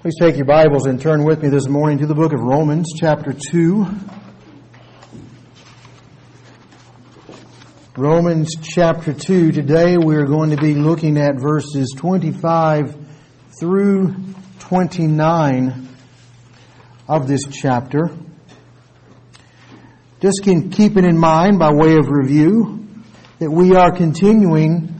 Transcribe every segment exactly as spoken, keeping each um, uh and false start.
Please take your Bibles and turn with me this morning to the book of Romans, chapter two. Romans chapter two. Today we're going to be looking at verses twenty-five through twenty-nine of this chapter. Just can keep it in mind by way of review that we are continuing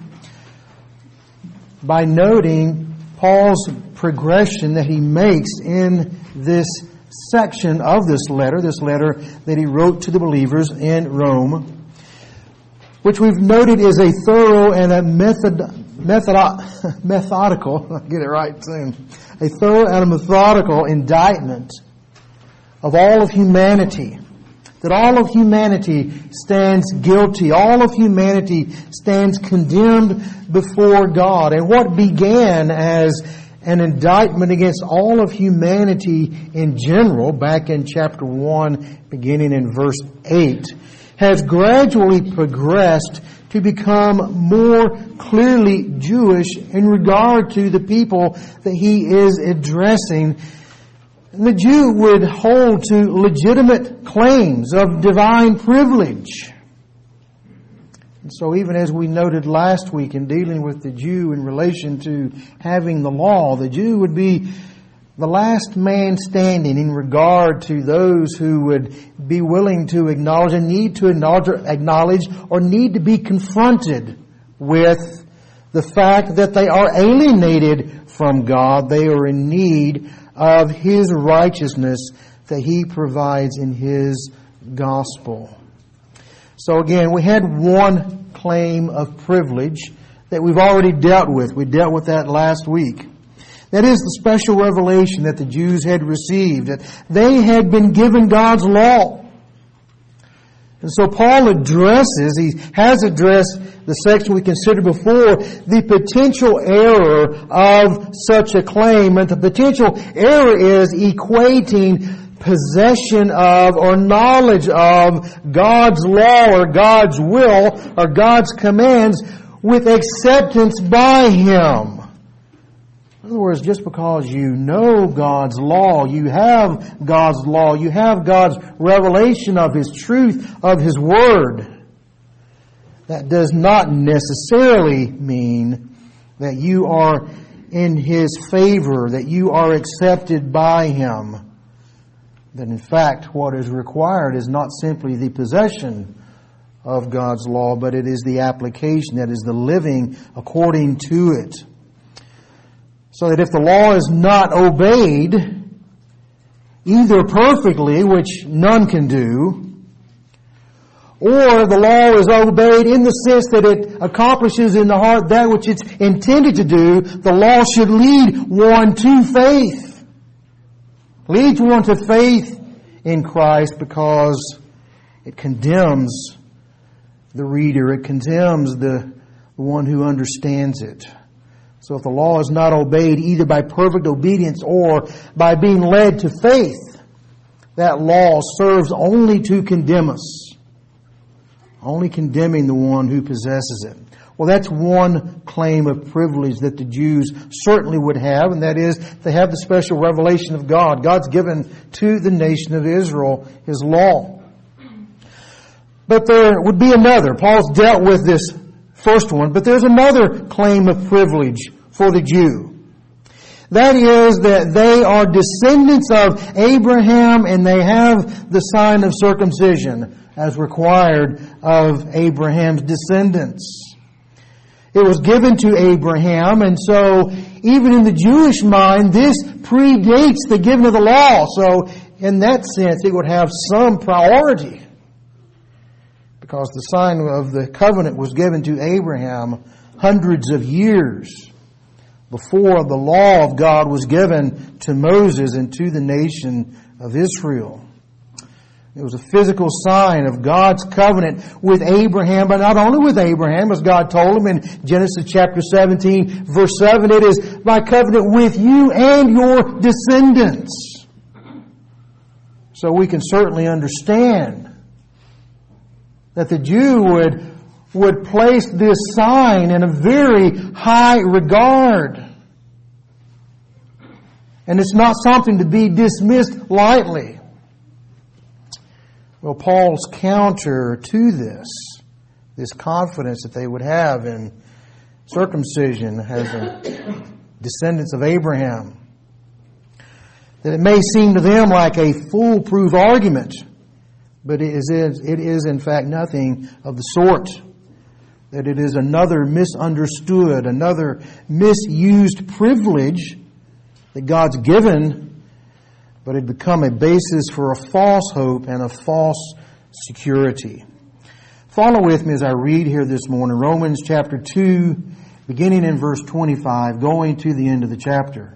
by noting Paul's progression that he makes in this section of this letter, this letter that he wrote to the believers in Rome, which we've noted is a thorough and a method, method, methodical, I'll get it right soon, a thorough and a methodical indictment of all of humanity. That all of humanity stands guilty. All of humanity stands condemned before God. And what began as an indictment against all of humanity in general, back in chapter one, beginning in verse eight, has gradually progressed to become more clearly Jewish in regard to the people that he is addressing. The Jew would hold to legitimate claims of divine privilege. And so even as we noted last week in dealing with the Jew in relation to having the law, the Jew would be the last man standing in regard to those who would be willing to acknowledge and need to acknowledge or, acknowledge or need to be confronted with the fact that they are alienated from God. They are in need of His righteousness that He provides in His gospel. So again, we had one claim of privilege that we've already dealt with. We dealt with that last week. That is the special revelation that the Jews had received, that they had been given God's law. And so Paul addresses, he has addressed the section we considered before, the potential error of such a claim. And the potential error is equating possession of or knowledge of God's law or God's will or God's commands with acceptance by Him. In other words, just because you know God's law, you have God's law, you have God's revelation of His truth, of His Word, that does not necessarily mean that you are in His favor, that you are accepted by Him. That in fact, what is required is not simply the possession of God's law, but it is the application, that is the living according to it. So that if the law is not obeyed, either perfectly, which none can do, or the law is obeyed in the sense that it accomplishes in the heart that which it's intended to do, the law should lead one to faith. Leads one to faith in Christ because it condemns the reader. It condemns the, the one who understands it. So if the law is not obeyed either by perfect obedience or by being led to faith, that law serves only to condemn us. Only condemning the one who possesses it. Well, that's one claim of privilege that the Jews certainly would have, and that is they have the special revelation of God. God's given to the nation of Israel His law. But there would be another. Paul's dealt with this first one, but there's another claim of privilege for the Jew. That is that they are descendants of Abraham and they have the sign of circumcision as required of Abraham's descendants. It was given to Abraham, and so even in the Jewish mind, this predates the giving of the law. So in that sense, it would have some priority, because the sign of the covenant was given to Abraham hundreds of years before the law of God was given to Moses and to the nation of Israel. It was a physical sign of God's covenant with Abraham, but not only with Abraham, as God told him in Genesis chapter seventeen, verse seven, it is my covenant with you and your descendants. So we can certainly understand that the Jew would, would place this sign in a very high regard. And it's not something to be dismissed lightly. Well, Paul's counter to this, this confidence that they would have in circumcision as a descendants of Abraham, that it may seem to them like a foolproof argument, but it is, it is in fact nothing of the sort. That it is another misunderstood, another misused privilege that God's given, but it become a basis for a false hope and a false security. Follow with me as I read here this morning, Romans chapter two, beginning in verse twenty-five, going to the end of the chapter.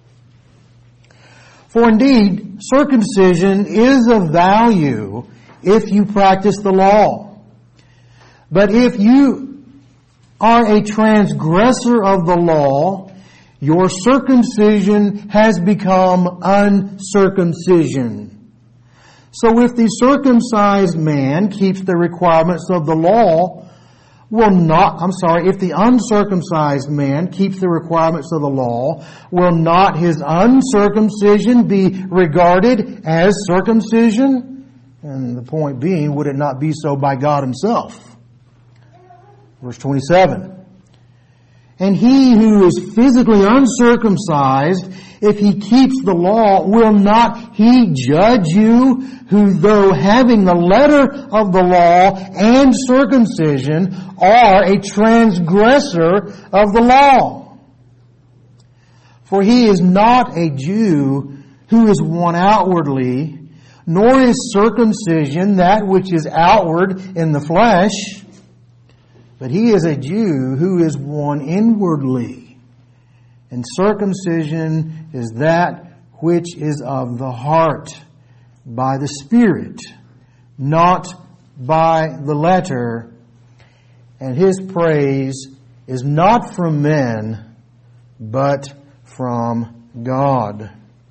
For indeed, circumcision is of value if you practice the law. But if you are a transgressor of the law, your circumcision has become uncircumcision. So if the circumcised man keeps the requirements of the law, will not, I'm sorry, if the uncircumcised man keeps the requirements of the law, will not his uncircumcision be regarded as circumcision? And the point being, would it not be so by God Himself? Verse twenty-seven. And he who is physically uncircumcised, if he keeps the law, will not he judge you, who though having the letter of the law and circumcision are a transgressor of the law? For he is not a Jew who is one outwardly, nor is circumcision that which is outward in the flesh, but he is a Jew who is one inwardly. And circumcision is that which is of the heart, by the Spirit, not by the letter. And his praise is not from men, but from God.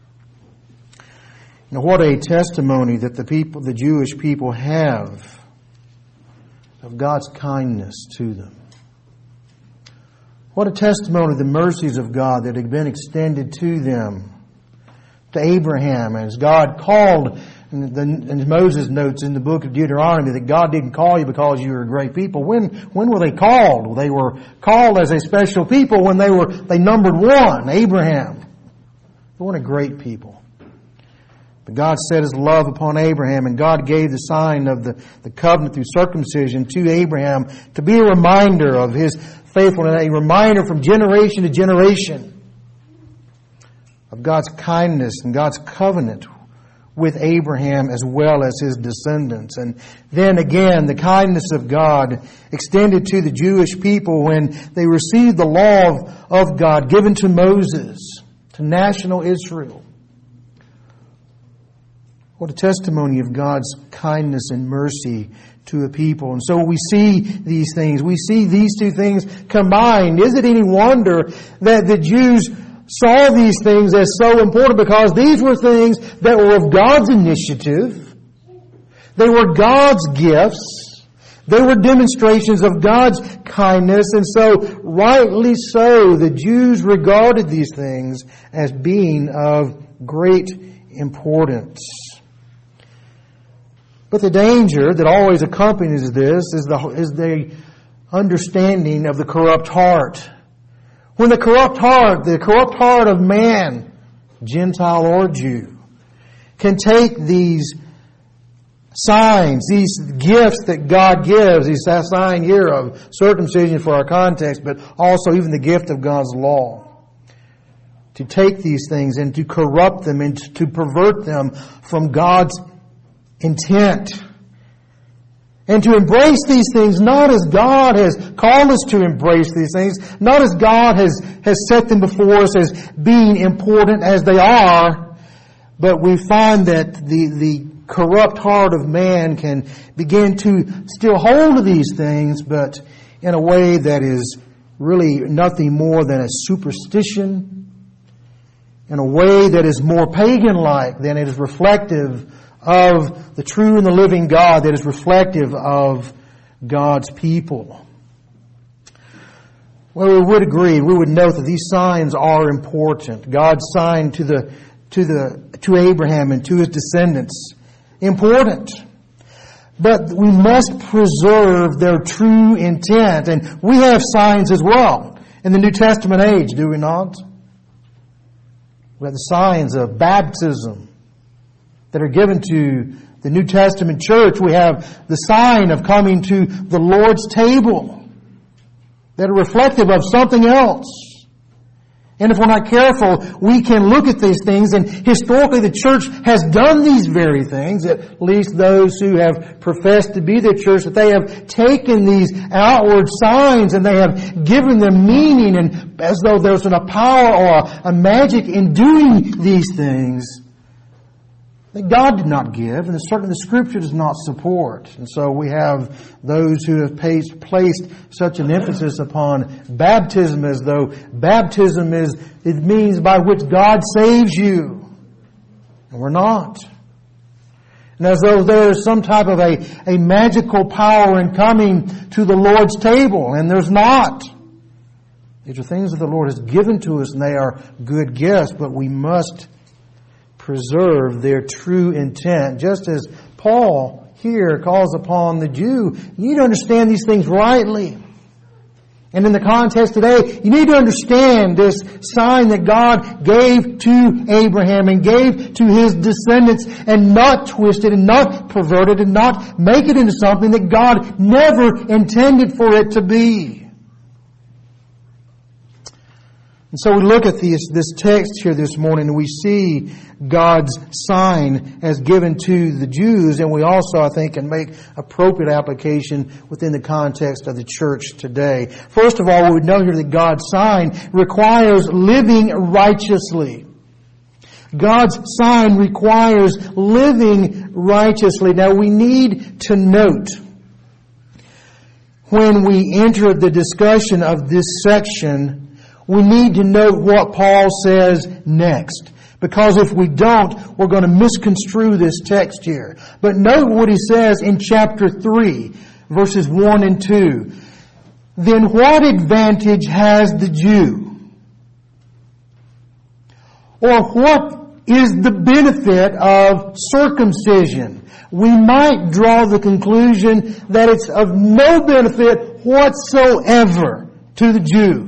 Now, what a testimony that the people, the Jewish people, have of God's kindness to them. What a testimony of the mercies of God that had been extended to them, to Abraham, as God called, and, the, and Moses notes in the book of Deuteronomy that God didn't call you because you were a great people. When when were they called? Well, they were called as a special people when they were they numbered one, Abraham. They weren't a great people. But God set His love upon Abraham, and God gave the sign of the, the covenant through circumcision to Abraham to be a reminder of His faithfulness, a reminder from generation to generation of God's kindness and God's covenant with Abraham as well as his descendants. And then again, the kindness of God extended to the Jewish people when they received the law of, of God given to Moses, to national Israel. What a testimony of God's kindness and mercy to a people. And so we see these things. We see these two things combined. Is it any wonder that the Jews saw these things as so important? Because these were things that were of God's initiative. They were God's gifts. They were demonstrations of God's kindness. And so, rightly so, the Jews regarded these things as being of great importance. But the danger that always accompanies this is the, is the understanding of the corrupt heart. When the corrupt heart, the corrupt heart of man, Gentile or Jew, can take these signs, these gifts that God gives, these sign here of circumcision for our context, but also even the gift of God's law, to take these things and to corrupt them and to pervert them from God's intent, and to embrace these things not as God has called us to embrace these things, not as God has, has set them before us as being important as they are, but we find that the, the corrupt heart of man can begin to still hold of these things, but in a way that is really nothing more than a superstition, in a way that is more pagan-like than it is reflective of the true and the living God, that is reflective of God's people. Well, we would agree, we would note that these signs are important. God's sign to the to the to Abraham and to his descendants, important. But we must preserve their true intent. And we have signs as well in the New Testament age, do we not? We have the signs of baptism that are given to the New Testament church. We have the sign of coming to the Lord's table that are reflective of something else. And if we're not careful, we can look at these things, and historically the church has done these very things, at least those who have professed to be the church, that they have taken these outward signs and they have given them meaning, and as though there's a power or a, a magic in doing these things that God did not give, and certainly the Scripture does not support. And so we have those who have placed, placed such an emphasis upon baptism as though baptism is, it means by which God saves you. And we're not. And as though there is some type of a, a magical power in coming to the Lord's table, and there's not. These are things that the Lord has given to us, and they are good gifts, but we must preserve their true intent. Just as Paul here calls upon the Jew, you need to understand these things rightly. And in the context today, you need to understand this sign that God gave to Abraham and gave to his descendants, and not twist it and not pervert it and not make it into something that God never intended for it to be. And so we look at this, this text here this morning, and we see God's sign as given to the Jews, and we also, I think, can make appropriate application within the context of the church today. First of all, we would know here that God's sign requires living righteously. God's sign requires living righteously. Now, we need to note, when we enter the discussion of this section, we need to note what Paul says next. Because if we don't, we're going to misconstrue this text here. But note what he says in chapter three, verses one and two. Then what advantage has the Jew? Or what is the benefit of circumcision? We might draw the conclusion that it's of no benefit whatsoever to the Jew.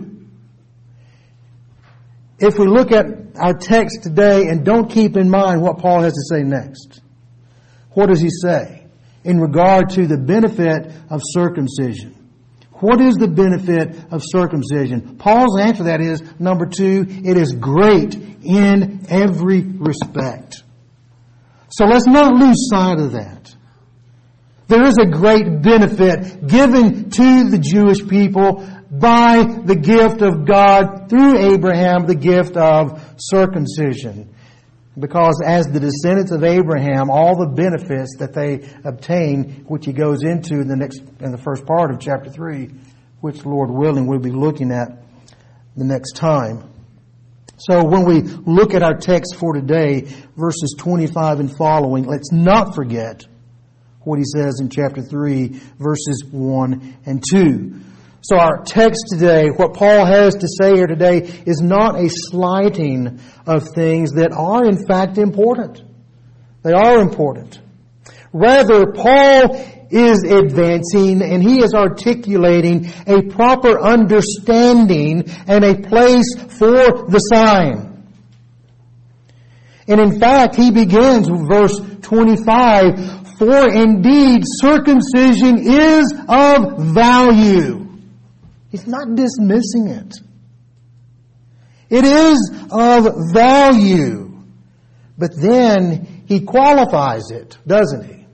If we look at our text today and don't keep in mind what Paul has to say next, what does he say in regard to the benefit of circumcision? What is the benefit of circumcision? Paul's answer to that is, number two, it is great in every respect. So let's not lose sight of that. There is a great benefit given to the Jewish people by the gift of God through Abraham, the gift of circumcision. Because as the descendants of Abraham, all the benefits that they obtain, which he goes into in the next, in the first part of chapter three, which, Lord willing, we'll be looking at the next time. So when we look at our text for today, verses twenty-five and following, let's not forget what he says in chapter three, verses one and two. So our text today, what Paul has to say here today, is not a slighting of things that are in fact important. They are important. Rather, Paul is advancing and he is articulating a proper understanding and a place for the sign. And in fact, he begins with verse twenty-five, for indeed circumcision is of value. He's not dismissing it. It is of value. But then he qualifies it, doesn't he?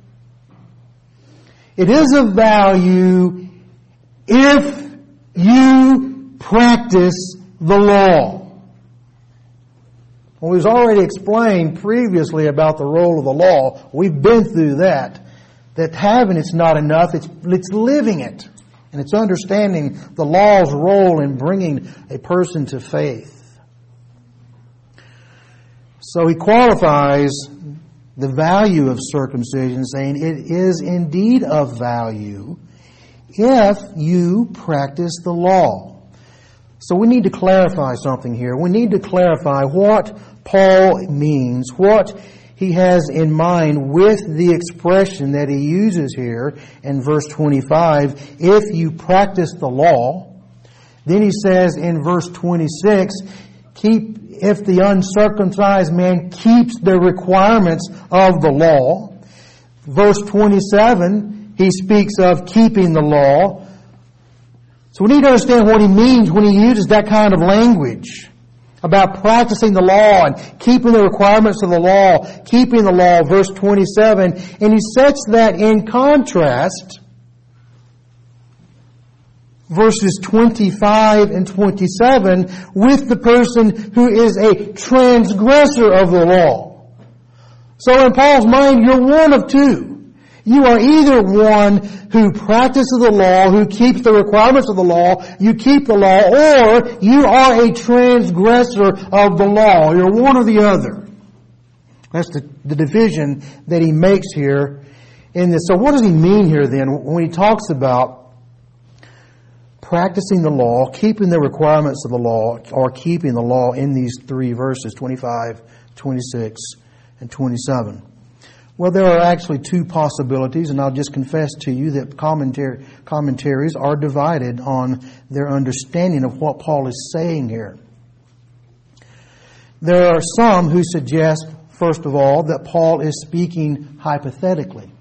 It is of value if you practice the law. Well, we've already explained previously about the role of the law. We've been through that. That having it's not enough, it's, it's living it. And it's understanding the law's role in bringing a person to faith. So he qualifies the value of circumcision, saying it is indeed of value if you practice the law. So we need to clarify something here. We need to clarify what Paul means, what he has in mind with the expression that he uses here in verse twenty-five, if you practice the law. Then he says in verse twenty-six, keep, if the uncircumcised man keeps the requirements of the law. Verse twenty-seven, he speaks of keeping the law. So we need to understand what he means when he uses that kind of language about practicing the law and keeping the requirements of the law, keeping the law, verse twenty-seven. And he sets that in contrast, verses twenty-five and twenty-seven, with the person who is a transgressor of the law. So in Paul's mind, you're one of two. You are either one who practices the law, who keeps the requirements of the law, you keep the law, or you are a transgressor of the law. You're one or the other. That's the, the division that he makes here in this. So what does he mean here then when he talks about practicing the law, keeping the requirements of the law, or keeping the law in these three verses, twenty-five, twenty-six, and twenty-seven? Well, there are actually two possibilities, and I'll just confess to you that commentary, commentaries are divided on their understanding of what Paul is saying here. There are some who suggest, first of all, that Paul is speaking hypothetically.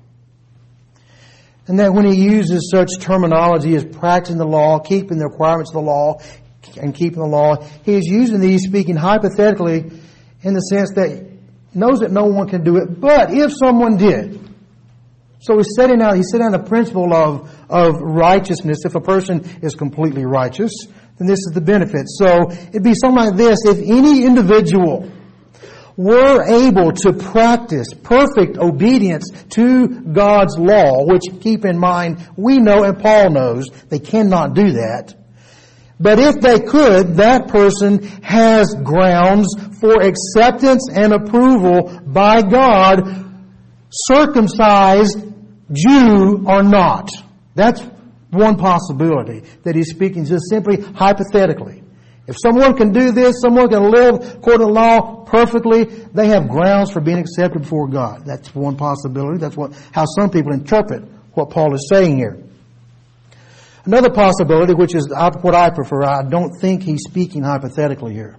And that when he uses such terminology as practicing the law, keeping the requirements of the law, and keeping the law, he is using these speaking hypothetically in the sense that knows that no one can do it, but if someone did. So he's setting out, he's setting out the principle of, of righteousness. If a person is completely righteous, then this is the benefit. So it'd be something like this. If any individual were able to practice perfect obedience to God's law, which, keep in mind, we know and Paul knows they cannot do that. But if they could, that person has grounds for acceptance and approval by God, circumcised Jew or not. That's one possibility that he's speaking just simply hypothetically. If someone can do this, someone can live according to the law perfectly, they have grounds for being accepted before God. That's one possibility. That's what how some people interpret what Paul is saying here. Another possibility, which is what I prefer, I don't think he's speaking hypothetically here.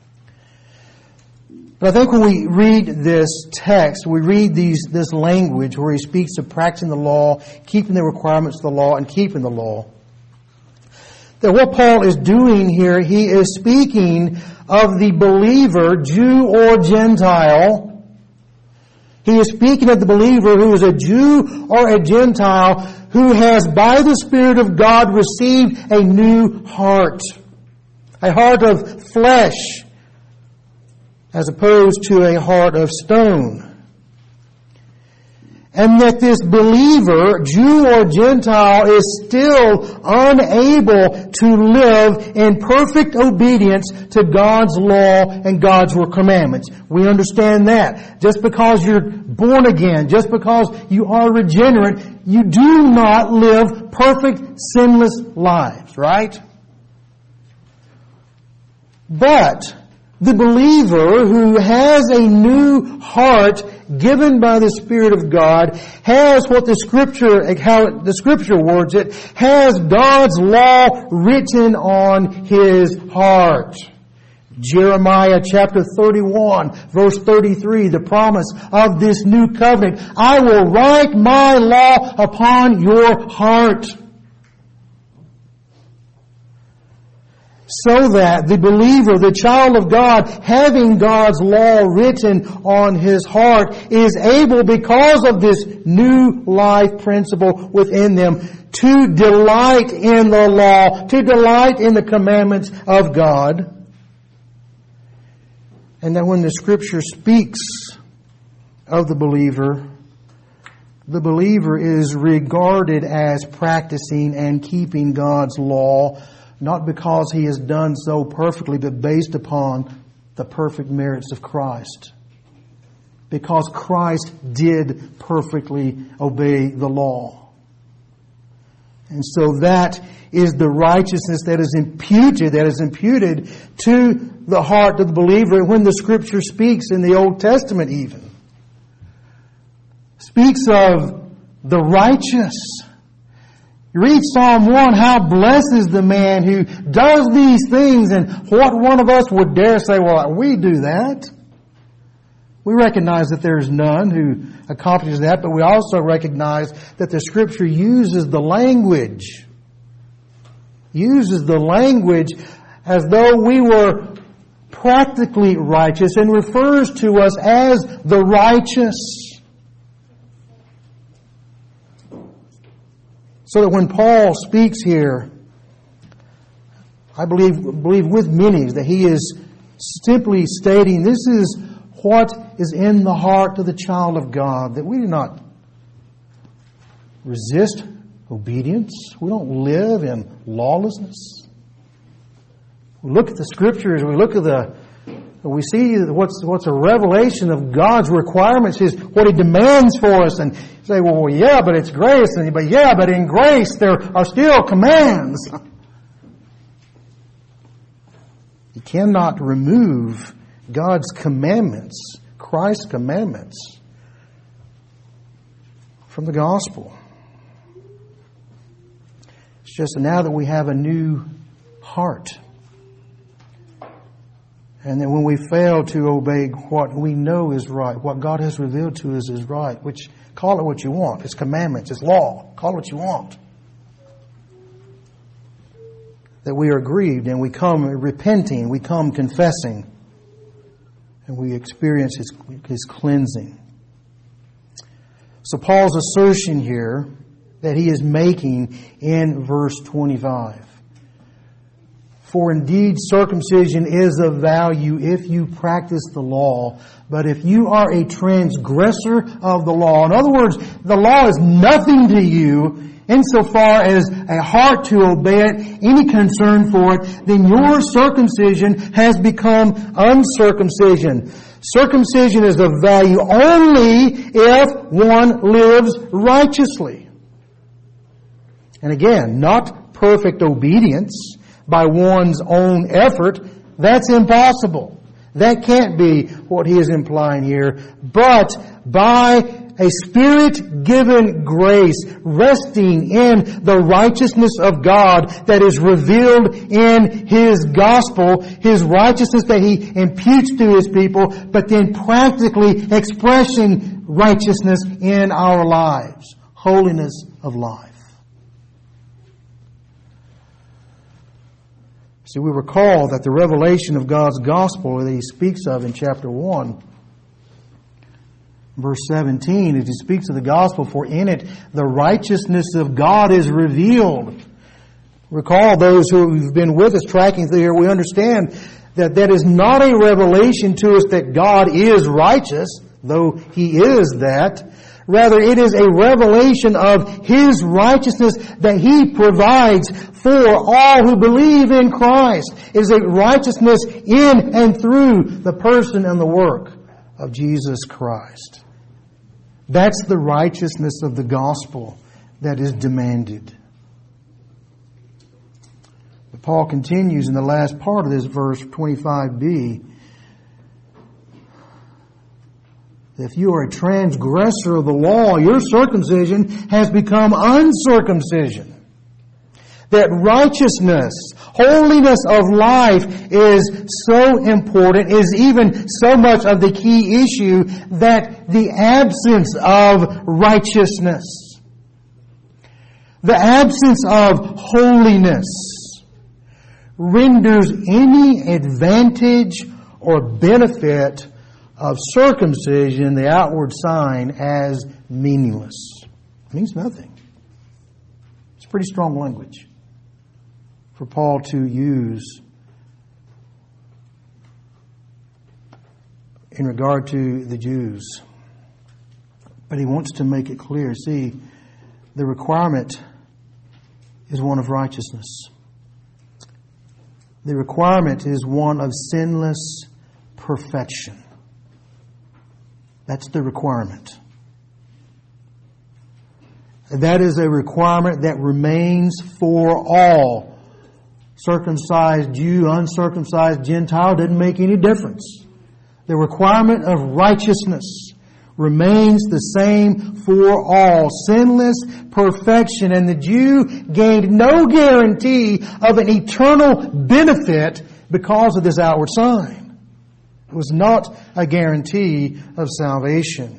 But I think when we read this text, we read these this language where he speaks of practicing the law, keeping the requirements of the law, and keeping the law, that what Paul is doing here, he is speaking of the believer, Jew or Gentile. He is speaking of the believer who is a Jew or a Gentile who has, by the Spirit of God, received a new heart. A heart of flesh, as opposed to a heart of stone. And that this believer, Jew or Gentile, is still unable to live in perfect obedience to God's law and God's commandments. We understand that. Just because you're born again, just because you are regenerate, you do not live perfect, sinless lives, right? But the believer who has a new heart given by the Spirit of God has what the Scripture, how the Scripture words it, has God's law written on his heart. Jeremiah chapter thirty-one, verse thirty-three, the promise of this new covenant. I will write my law upon your heart. So that the believer, the child of God, having God's law written on his heart, is able, because of this new life principle within them, to delight in the law, to delight in the commandments of God. And that when the Scripture speaks of the believer, the believer is regarded as practicing and keeping God's law, not because he has done so perfectly, but based upon the perfect merits of Christ. Because Christ did perfectly obey the law. And so that is the righteousness that is imputed, that is imputed to the heart of the believer when the Scripture speaks in the Old Testament even. Speaks of the righteous. You read Psalm one, how blessed is the man who does these things, and what one of us would dare say, well, we do that. We recognize that there is none who accomplishes that, but we also recognize that the Scripture uses the language, uses the language as though we were practically righteous and refers to us as the righteous. So that when Paul speaks here, I believe, believe with many that he is simply stating this is what is in the heart of the child of God, that we do not resist obedience. We don't live in lawlessness. We look at the Scriptures, we look at the, we see what's what's a revelation of God's requirements, His what He demands for us, and say, well, yeah, but it's grace, and but yeah, but in grace there are still commands. You cannot remove God's commandments, Christ's commandments, from the gospel. It's just now that we have a new heart. And then when we fail to obey what we know is right, what God has revealed to us is right, which, call it what you want. It's commandments, it's law. Call it what you want. That we are grieved and we come repenting, we come confessing, and we experience His, His cleansing. So Paul's assertion here that he is making in verse twenty-five. For indeed circumcision is of value if you practice the law, but if you are a transgressor of the law, in other words, the law is nothing to you insofar as a heart to obey it, any concern for it, then your circumcision has become uncircumcision. Circumcision is of value only if one lives righteously. And again, not perfect obedience by one's own effort. That's impossible. That can't be what he is implying here. But by a Spirit-given grace resting in the righteousness of God that is revealed in His gospel, His righteousness that He imputes to His people, but then practically expressing righteousness in our lives, holiness of life. So we recall that the revelation of God's gospel that He speaks of in chapter one, verse seventeen, as He speaks of the gospel, for in it the righteousness of God is revealed. Recall, those who have been with us tracking through here, we understand that that is not a revelation to us that God is righteous, though He is that. Rather, it is a revelation of His righteousness that He provides for all who believe in Christ. It is a righteousness in and through the person and the work of Jesus Christ. That's the righteousness of the gospel that is demanded. But Paul continues in the last part of this verse, twenty-five b. If you are a transgressor of the law, your circumcision has become uncircumcision. That righteousness, holiness of life is so important, is even so much of the key issue that the absence of righteousness, the absence of holiness renders any advantage or benefit of circumcision, the outward sign, as meaningless. It means nothing. It's pretty strong language for Paul to use in regard to the Jews. But he wants to make it clear. See, the requirement is one of righteousness. The requirement is one of sinless perfection. That's the requirement. That is a requirement that remains for all. Circumcised Jew, uncircumcised Gentile, doesn't make any difference. The requirement of righteousness remains the same for all. Sinless perfection. And the Jew gained no guarantee of an eternal benefit because of this outward sign. It was not a guarantee of salvation.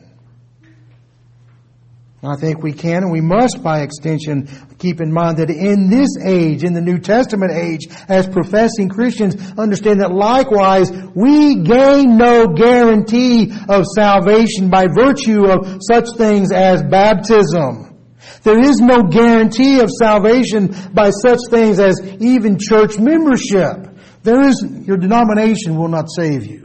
I think we can and we must, by extension, keep in mind that in this age, in the New Testament age, as professing Christians, understand that likewise we gain no guarantee of salvation by virtue of such things as baptism. There is no guarantee of salvation by such things as even church membership. There is, your denomination will not save you.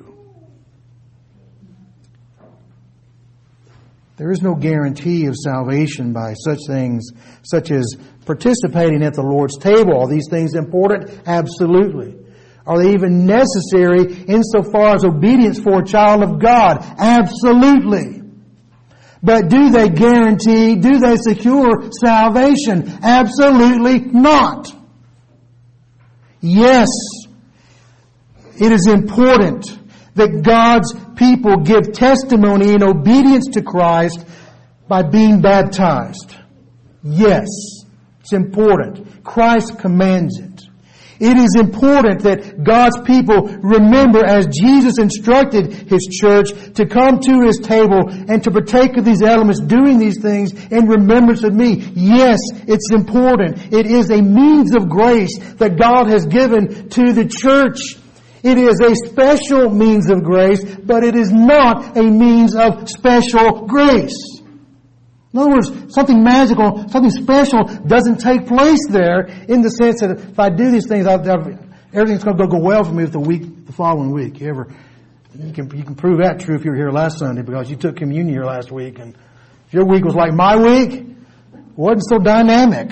There is no guarantee of salvation by such things, such as participating at the Lord's table. Are these things important? Absolutely. Are they even necessary insofar as obedience for a child of God? Absolutely. But do they guarantee, do they secure salvation? Absolutely not. Yes, it is important that God's people give testimony in obedience to Christ by being baptized. Yes, it's important. Christ commands it. It is important that God's people remember, as Jesus instructed His church, to come to His table and to partake of these elements, doing these things in remembrance of me. Yes, it's important. It is a means of grace that God has given to the church. It is a special means of grace, but it is not a means of special grace. In other words, something magical, something special doesn't take place there, in the sense that if I do these things, I've, I've, everything's going to go well for me with the week, the following week. You ever, you can, you can prove that true if you were here last Sunday, because you took communion here last week, and if your week was like my week, it wasn't so dynamic.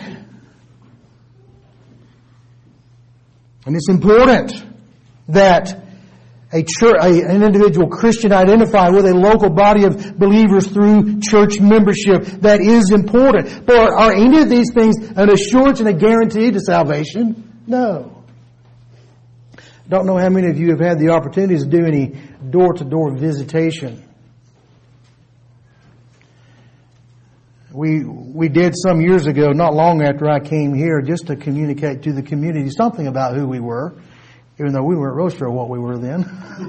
And it's important that a church, a, an individual Christian identify with a local body of believers through church membership. That is important. But are, are any of these things an assurance and a guarantee to salvation? No. Don't know how many of you have had the opportunity to do any door-to-door visitation. We we did some years ago, not long after I came here, just to communicate to the community something about who we were, even though we weren't real sure what we were then.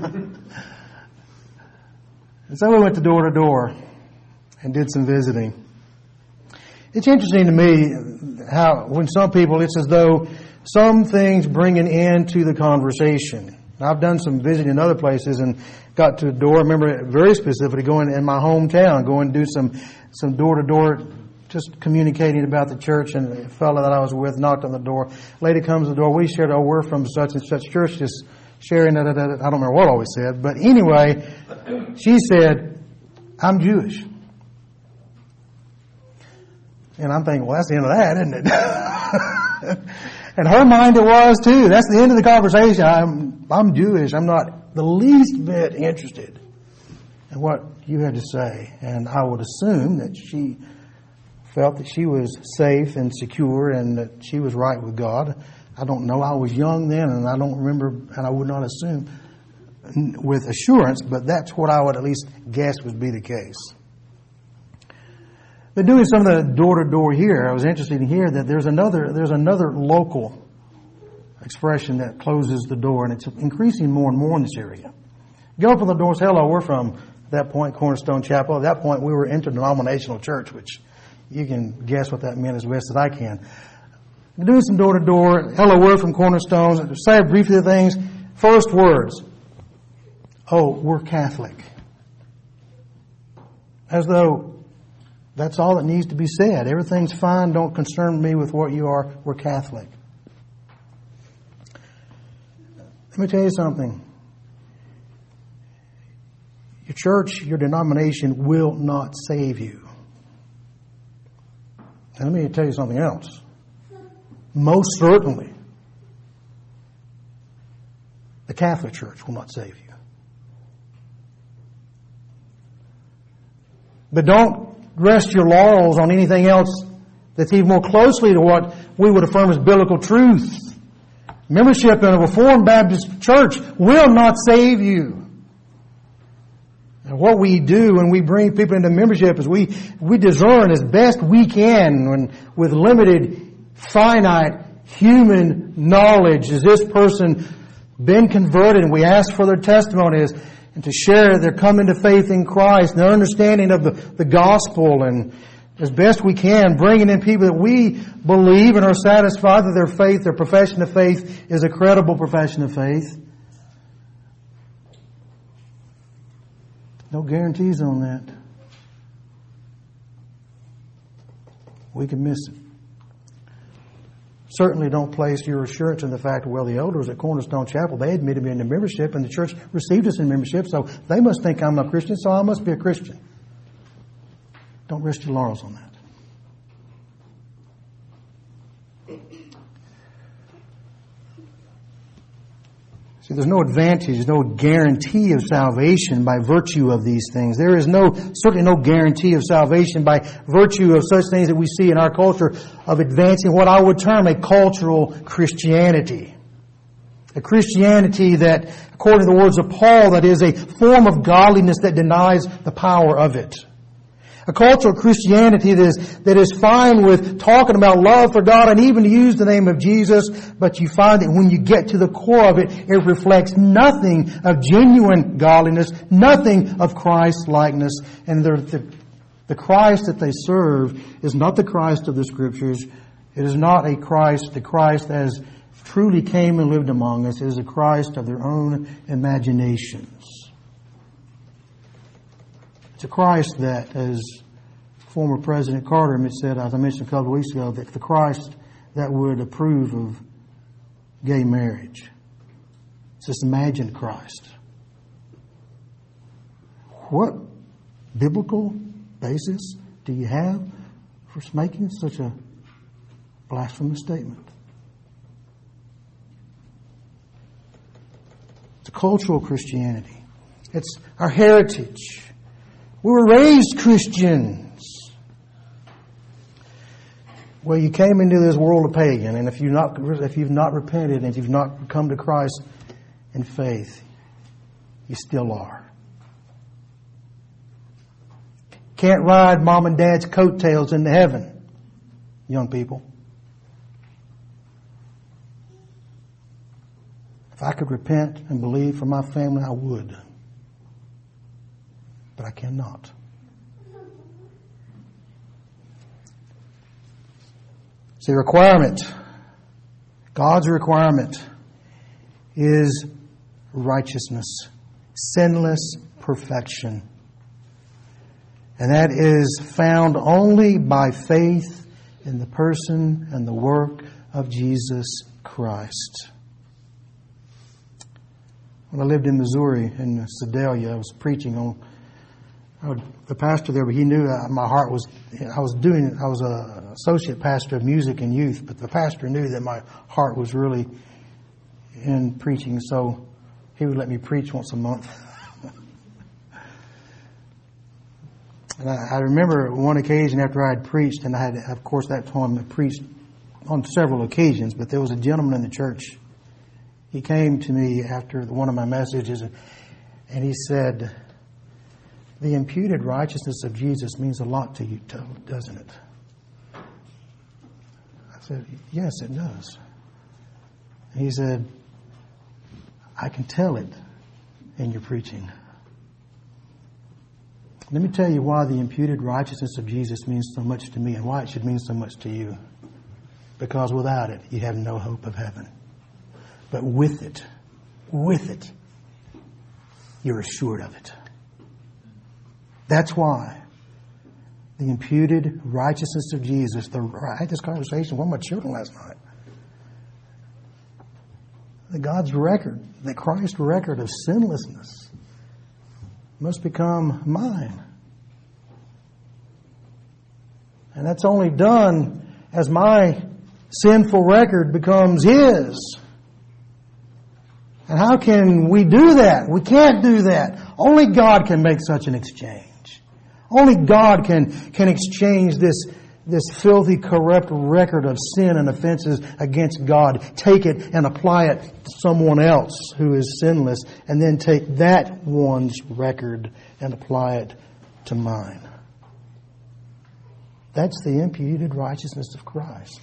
And so we went to door to door and did some visiting. It's interesting to me how when some people, it's as though some things bring an end to the conversation. I've done some visiting in other places and got to a door. I remember very specifically going in my hometown, going to do some some door to door, just communicating about the church. And a fellow that I was with knocked on the door. Lady comes to the door. We shared, oh, we're from such and such church, just sharing. Da, da, da, da. I don't remember what all we said, but anyway, she said, "I'm Jewish." And I'm thinking, well, that's the end of that, isn't it? And her mind it was too. That's the end of the conversation. I'm I'm Jewish. I'm not the least bit interested in what you had to say. And I would assume that she felt that she was safe and secure and that she was right with God. I don't know. I was young then, and I don't remember, and I would not assume with assurance, but that's what I would at least guess would be the case. But doing some of the door-to-door here, I was interested to hear that there's another there's another local expression that closes the door, and it's increasing more and more in this area. Go up on the doors, hello, we're from, at that point, Cornerstone Chapel. At that point, we were interdenominational church, which you can guess what that meant as best as I can. Doing some door-to-door, hello, we're from Cornerstone. Say briefly the things. First words, oh, we're Catholic. As though that's all that needs to be said. Everything's fine. Don't concern me with what you are. We're Catholic. Let me tell you something. Your church, your denomination will not save you. And let me tell you something else. Most certainly, the Catholic Church will not save you. But don't rest your laurels on anything else that's even more closely to what we would affirm as biblical truth. Membership in a Reformed Baptist church will not save you. And what we do when we bring people into membership is we, we discern as best we can when, with limited, finite human knowledge. Has this person been converted? And we ask for their testimonies and to share their coming to faith in Christ and their understanding of the, the gospel, and as best we can, bringing in people that we believe and are satisfied that their faith, their profession of faith, is a credible profession of faith. No guarantees on that. We can miss it. Certainly don't place your assurance in the fact, well, the elders at Cornerstone Chapel, they admitted me into membership and the church received us in membership, so they must think I'm a Christian, so I must be a Christian. Don't rest your laurels on that. See, there's no advantage, no guarantee of salvation by virtue of these things. There is no, certainly no guarantee of salvation by virtue of such things that we see in our culture of advancing what I would term a cultural Christianity. A Christianity that, according to the words of Paul, that is a form of godliness that denies the power of it. A cultural Christianity that is, that is fine with talking about love for God and even to use the name of Jesus, but you find that when you get to the core of it, it reflects nothing of genuine godliness, nothing of Christ-likeness. And the, the, the Christ that they serve is not the Christ of the Scriptures. It is not a Christ, the Christ as truly came and lived among us. It is a Christ of their own imaginations. It's a Christ that, as former President Carter said, as I mentioned a couple of weeks ago, that the Christ that would approve of gay marriage. It's this imagined Christ. What biblical basis do you have for making such a blasphemous statement? It's a cultural Christianity. It's our heritage. We were raised Christians. Well, you came into this world a pagan, and if you've not, if you've not repented and if you've not come to Christ in faith, you still are. Can't ride mom and dad's coattails into heaven, young people. If I could repent and believe for my family, I would. But I cannot. See, requirement, God's requirement is righteousness, sinless perfection. And that is found only by faith in the person and the work of Jesus Christ. When I lived in Missouri, in Sedalia, I was preaching on the pastor there, but he knew that my heart was, I was doing, I was an associate pastor of music and youth, but the pastor knew that my heart was really in preaching, so he would let me preach once a month. And I, I remember one occasion after I had preached, and I had, of course, that time I preached on several occasions, but there was a gentleman in the church. He came to me after one of my messages, and, and he said, "The imputed righteousness of Jesus means a lot to you, doesn't it?" I said, "Yes, it does." And he said, "I can tell it in your preaching. Let me tell you why the imputed righteousness of Jesus means so much to me and why it should mean so much to you. Because without it, you have no hope of heaven. But with it, with it, you're assured of it. That's why the imputed righteousness of Jesus," the, I had this conversation with my children last night. The God's record, the Christ record of sinlessness must become mine. And that's only done as my sinful record becomes His. And how can we do that? We can't do that. Only God can make such an exchange. Only God can, can exchange this this filthy, corrupt record of sin and offenses against God, take it and apply it to someone else who is sinless, and then take that one's record and apply it to mine. That's the imputed righteousness of Christ.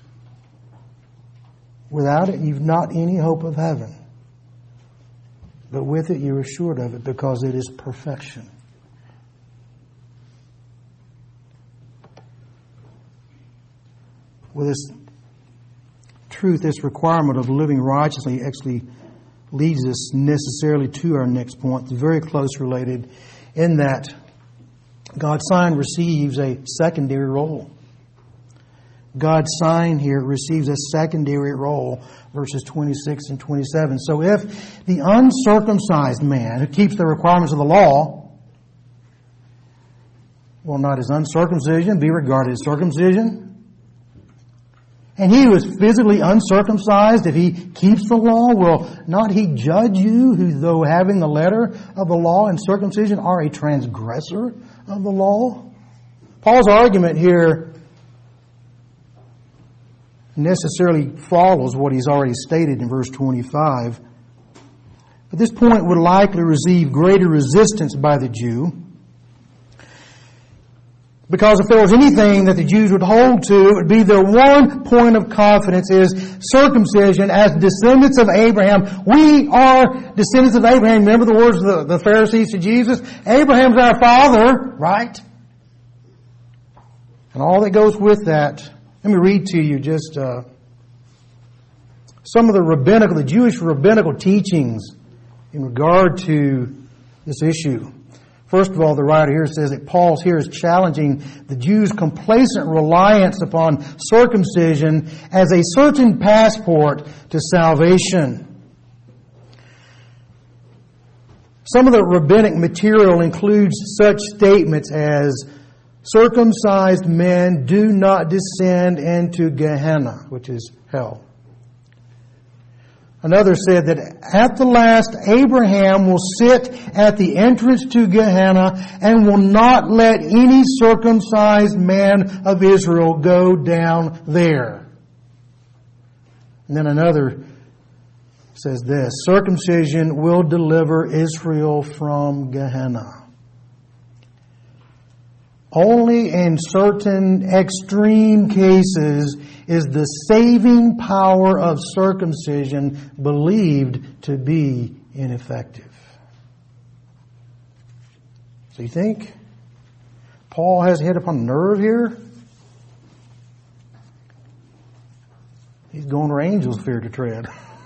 Without it, you've not any hope of heaven. But with it, you're assured of it because it is perfection. Well, this truth, this requirement of living righteously actually leads us necessarily to our next point. It's very close related in that God's sign receives a secondary role. God's sign here receives a secondary role, verses twenty-six and twenty-seven. So if the uncircumcised man who keeps the requirements of the law, will not his uncircumcision be regarded as circumcision? And he who is physically uncircumcised, if he keeps the law, will not he judge you, who though having the letter of the law and circumcision are a transgressor of the law? Paul's argument here necessarily follows what he's already stated in verse twenty-five. But this point would likely receive greater resistance by the Jew, because if there was anything that the Jews would hold to, it would be their one point of confidence is circumcision as descendants of Abraham. We are descendants of Abraham. Remember the words of the, the Pharisees to Jesus? Abraham's our father, right? And all that goes with that. Let me read to you just uh, some of the rabbinical, the Jewish rabbinical teachings in regard to this issue. First of all, the writer here says that Paul here is challenging the Jews' complacent reliance upon circumcision as a certain passport to salvation. Some of the rabbinic material includes such statements as circumcised men do not descend into Gehenna, which is hell. Another said that at the last Abraham will sit at the entrance to Gehenna and will not let any circumcised man of Israel go down there. And then another says this, circumcision will deliver Israel from Gehenna. Only in certain extreme cases is the saving power of circumcision believed to be ineffective. So you think Paul has hit upon a nerve here? He's going where angels fear to tread.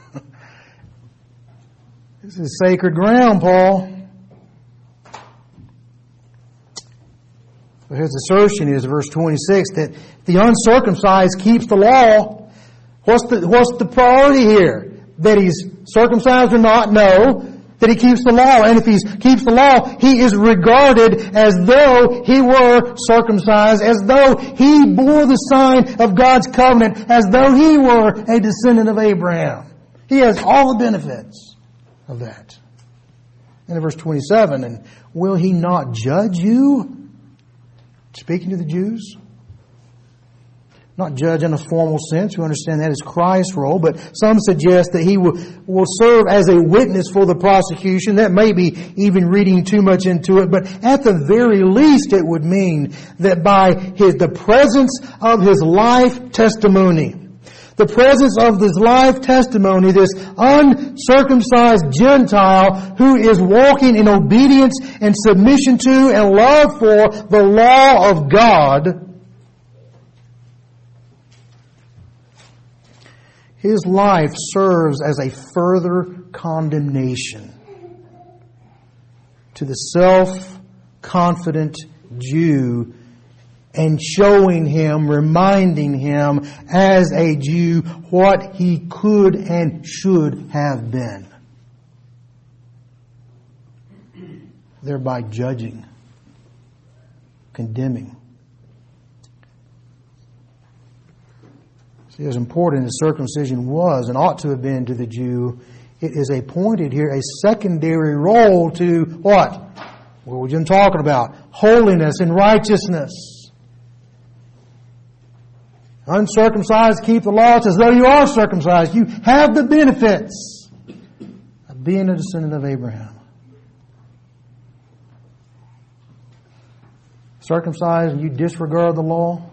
This is sacred ground, Paul. But his assertion is, verse twenty-six, that the uncircumcised keeps the law. What's the, what's the priority here? That he's circumcised or not? No. That he keeps the law. And if he keeps the law, he is regarded as though he were circumcised, as though he bore the sign of God's covenant, as though he were a descendant of Abraham. He has all the benefits of that. And in verse twenty-seven, and will he not judge you? Speaking to the Jews, not judge in a formal sense. We understand that is Christ's role, but some suggest that he will, will serve as a witness for the prosecution. That may be even reading too much into it, but at the very least it would mean that by his, the presence of his life testimony, the presence of this life testimony, this uncircumcised Gentile who is walking in obedience and submission to and love for the law of God, his life serves as a further condemnation to the self-confident Jew, and showing him, reminding him as a Jew what he could and should have been. Thereby judging, condemning. See, as important as circumcision was and ought to have been to the Jew, it is appointed here a secondary role to what? What we've been talking about. Holiness and righteousness. Uncircumcised keep the law as though you are circumcised. You have the benefits of being a descendant of Abraham. Circumcised and you disregard the law,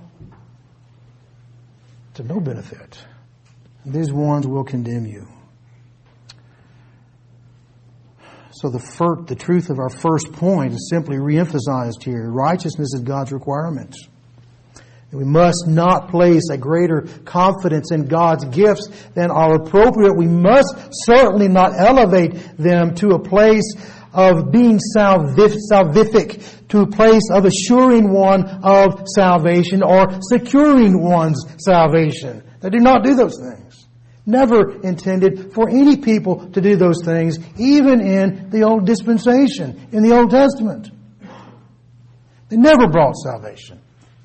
to no benefit. These ones will condemn you. So the first, the truth of our first point is simply reemphasized here. Righteousness is God's requirement. And we must not place a greater confidence in God's gifts than are appropriate. We must certainly not elevate them to a place of being salvific, salvific, to a place of assuring one of salvation or securing one's salvation. They do not do those things. Never intended for any people to do those things, even in the old dispensation, in the Old Testament. They never brought salvation.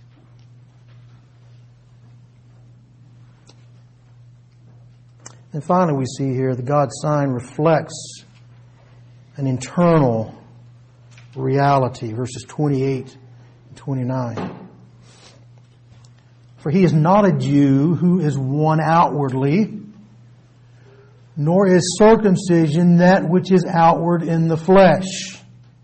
And finally we see here that God's sign reflects an internal reality, verses twenty-eight and twenty-nine. For he is not a Jew who is one outwardly, nor is circumcision that which is outward in the flesh.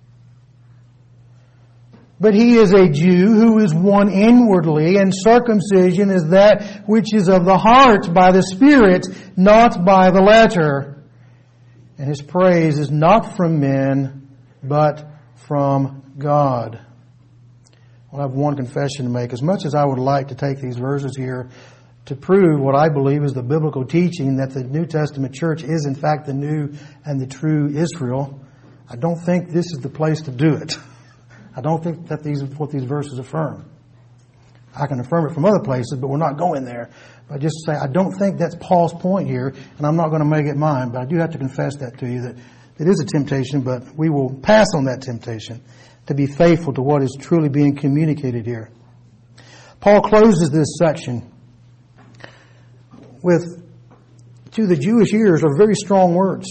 But he is a Jew who is one inwardly, and circumcision is that which is of the heart by the Spirit, not by the letter. And his praise is not from men, but from God. Well, I have one confession to make. As much as I would like to take these verses here to prove what I believe is the biblical teaching that the New Testament church is in fact the new and the true Israel, I don't think this is the place to do it. I don't think that these are what these verses affirm. I can affirm it from other places, but we're not going there. I just say I don't think that's Paul's point here, and I'm not going to make it mine, but I do have to confess that to you, that it is a temptation, but we will pass on that temptation to be faithful to what is truly being communicated here. Paul closes this section with, to the Jewish ears, are very strong words.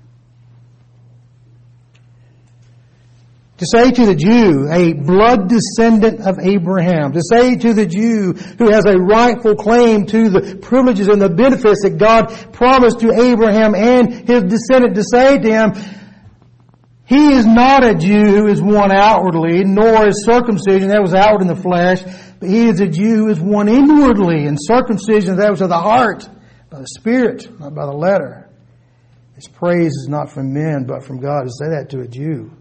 To say to the Jew, a blood descendant of Abraham. To say to the Jew who has a rightful claim to the privileges and the benefits that God promised to Abraham and his descendant, to say to him, he is not a Jew who is one outwardly, nor is circumcision that was outward in the flesh, but he is a Jew who is one inwardly, and circumcision that was of the heart, by the Spirit, not by the letter. His praise is not from men, but from God. To say that to a Jew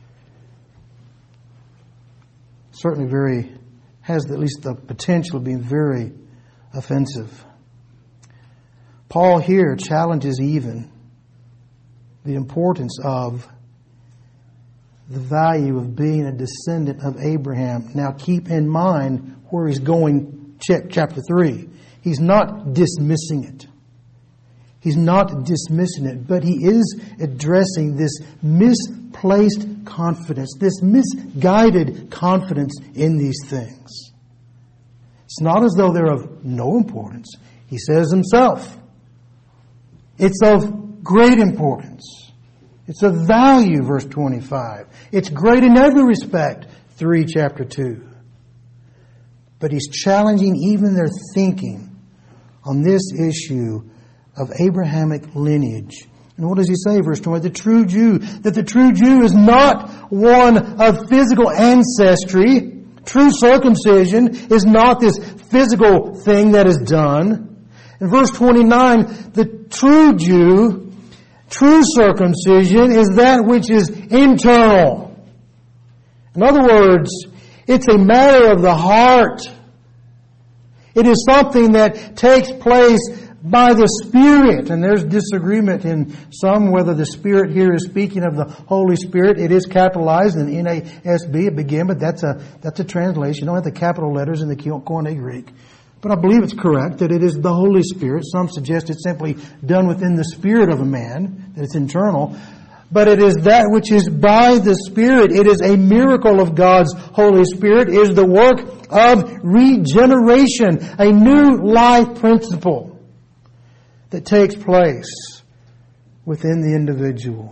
certainly very, has at least the potential of being very offensive. Paul here challenges even the importance of the value of being a descendant of Abraham. Now keep in mind where he's going, check chapter three. He's not dismissing it. He's not dismissing it, but he is addressing this misplaced confidence, this misguided confidence in these things. It's not as though they're of no importance. He says himself, it's of great importance. It's of value, verse twenty-five. It's great in every respect, three, chapter two. But he's challenging even their thinking on this issue of Abrahamic lineage. And what does he say, verse twenty? The true Jew, that the true Jew is not one of physical ancestry. True circumcision is not this physical thing that is done. In verse twenty-nine, the true Jew, true circumcision is that which is internal. In other words, it's a matter of the heart. It is something that takes place by the Spirit. And there's disagreement in some whether the Spirit here is speaking of the Holy Spirit. It is capitalized in N A S B at begin, but that's a that's a translation. You don't have the capital letters in the Koine Greek. But I believe it's correct that it is the Holy Spirit. Some suggest it's simply done within the spirit of a man, that it's internal. But it is that which is by the Spirit. It is a miracle of God's Holy Spirit. It is the work of regeneration, a new life principle that takes place within the individual.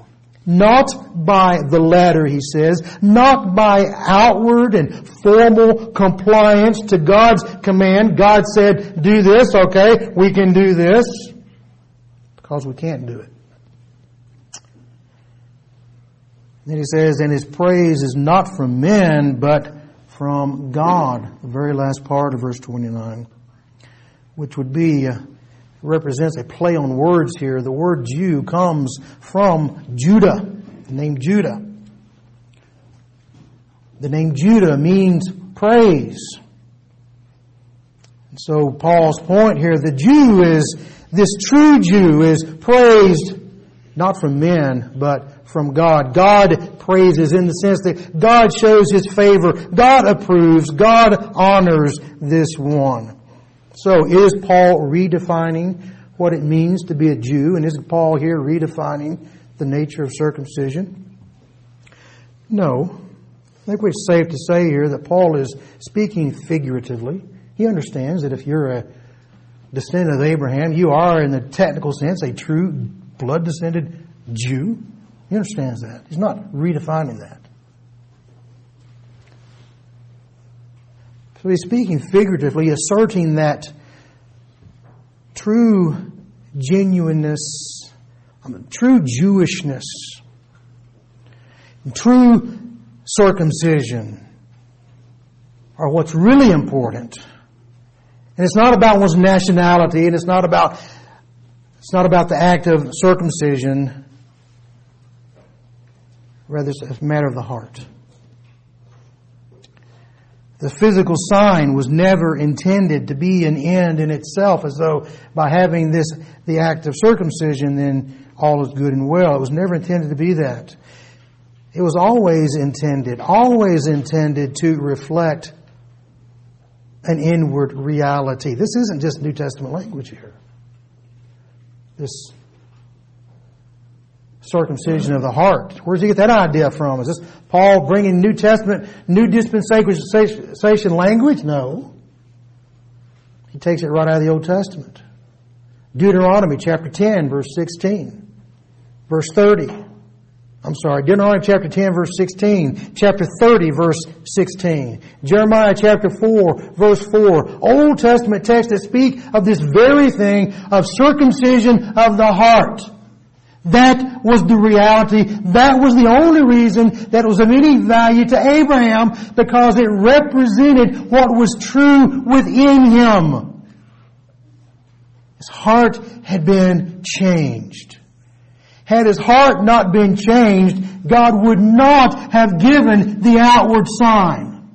Not by the letter, he says, not by outward and formal compliance to God's command. God said, do this, okay, we can do this. Because we can't do it. Then he says, and his praise is not from men, but from God. The very last part of verse twenty-nine. Which would be, uh, represents a play on words here. The word Jew comes from Judah, the name Judah. The name Judah means praise. And so Paul's point here, the Jew is, this true Jew is praised not from men, but from God. God praises in the sense that God shows His favor. God approves. God honors this one. So is Paul redefining what it means to be a Jew? And is Paul here redefining the nature of circumcision? No. I think it's safe to say here that Paul is speaking figuratively. He understands that if you're a descendant of Abraham, you are, in the technical sense, a true blood-descended Jew. He understands that. He's not redefining that. So he's speaking figuratively, asserting that true genuineness, I mean, true Jewishness, true circumcision are what's really important. And it's not about one's nationality, and it's not about it's not about the act of circumcision. Rather, it's a matter of the heart. The physical sign was never intended to be an end in itself, as though by having this, the act of circumcision, then all is good and well. It was never intended to be that. It was always intended, always intended to reflect an inward reality. This isn't just New Testament language here. This circumcision of the heart. Where does he get that idea from? Is this Paul bringing New Testament, New Dispensation language? No. He takes it right out of the Old Testament. Deuteronomy chapter ten, verse sixteen. Verse thirty. I'm sorry, Deuteronomy chapter ten, verse sixteen. Chapter thirty, verse sixteen. Jeremiah chapter four, verse four. Old Testament texts that speak of this very thing of circumcision of the heart. That was the reality. That was the only reason that it was of any value to Abraham, because it represented what was true within him. His heart had been changed. Had his heart not been changed, God would not have given the outward sign.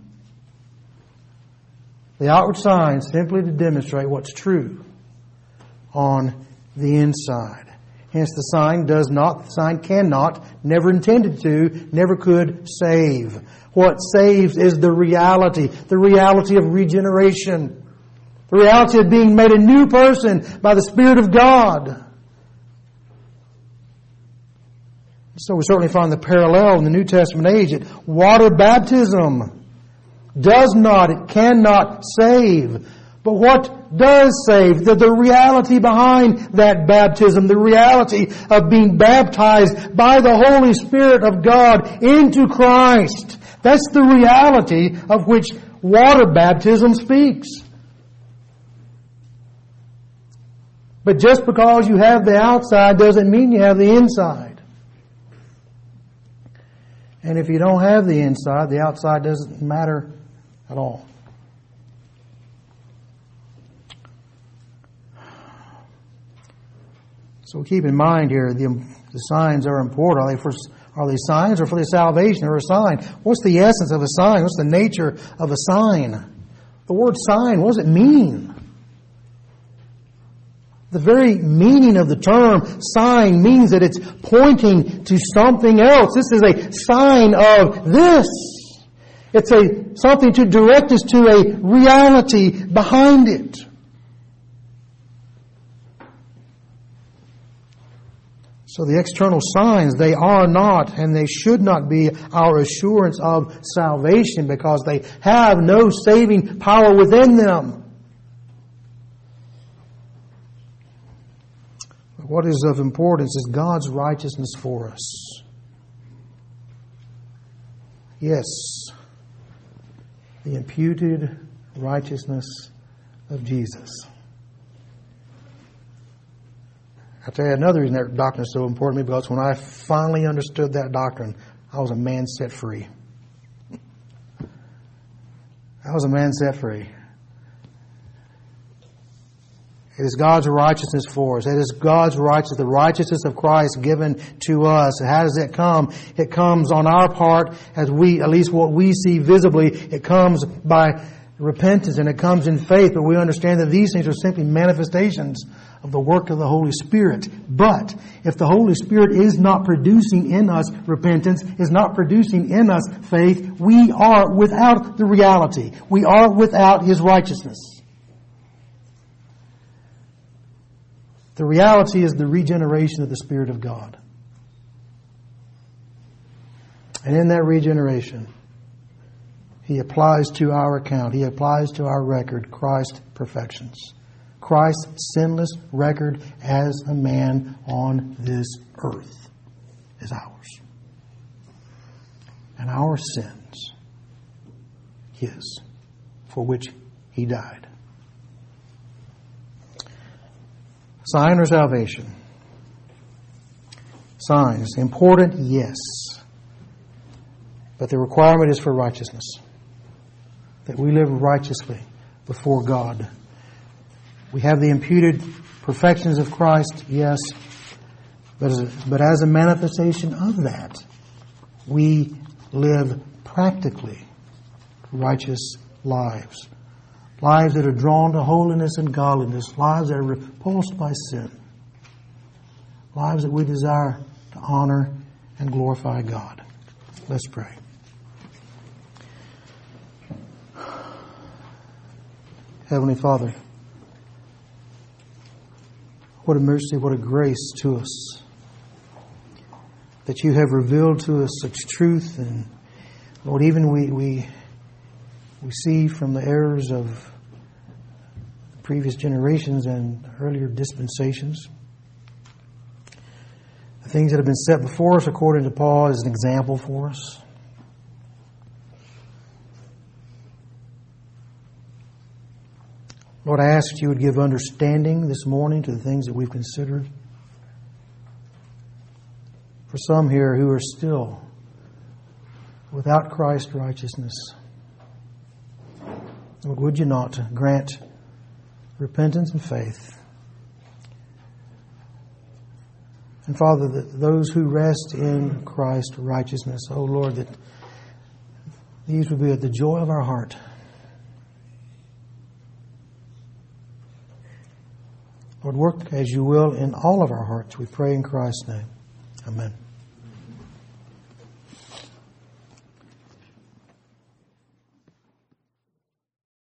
The outward sign simply to demonstrate what's true on the inside. Hence the sign does not, the sign cannot, never intended to, never could save. What saves is the reality, the reality of regeneration. The reality of being made a new person by the Spirit of God. So we certainly find the parallel in the New Testament age that water baptism does not, it cannot save. But what does save? The, the reality behind that baptism, the reality of being baptized by the Holy Spirit of God into Christ. That's the reality of which water baptism speaks. But just because you have the outside doesn't mean you have the inside. And if you don't have the inside, the outside doesn't matter at all. So keep in mind here, the, the signs are important. Are they for, are they signs or for the salvation or a sign? What's the essence of a sign? What's the nature of a sign? The word sign, what does it mean? The very meaning of the term sign means that it's pointing to something else. This is a sign of this. It's a something to direct us to a reality behind it. So the external signs, they are not and they should not be our assurance of salvation, because they have no saving power within them. But what is of importance is God's righteousness for us. Yes, the imputed righteousness of Jesus. I'll tell you another reason that doctrine is so important to me, because when I finally understood that doctrine, I was a man set free. I was a man set free. It is God's righteousness for us. It is God's righteousness, the righteousness of Christ given to us. And how does it come? It comes on our part as we, at least what we see visibly, it comes by repentance and it comes in faith. But we understand that these things are simply manifestations of the work of the Holy Spirit. But if the Holy Spirit is not producing in us repentance, is not producing in us faith, we are without the reality. We are without His righteousness. The reality is the regeneration of the Spirit of God. And in that regeneration, He applies to our account, He applies to our record Christ's perfections. Christ's sinless record as a man on this earth is ours. And our sins, His, for which He died. Sign or salvation? Signs. Important, yes. But the requirement is for righteousness. That we live righteously before God. We have the imputed perfections of Christ, yes. But as a, but as a manifestation of that, we live practically righteous lives. Lives that are drawn to holiness and godliness. Lives that are repulsed by sin. Lives that we desire to honor and glorify God. Let's pray. Heavenly Father, what a mercy, what a grace to us that You have revealed to us such truth. And Lord, even we we we see from the errors of previous generations and earlier dispensations, the things that have been set before us according to Paul as an example for us. Lord, I ask that You would give understanding this morning to the things that we've considered. For some here who are still without Christ's righteousness, Lord, would You not grant repentance and faith? And Father, that those who rest in Christ's righteousness, oh Lord, that these would be the joy of our heart. Lord, work as You will in all of our hearts. We pray in Christ's name. Amen.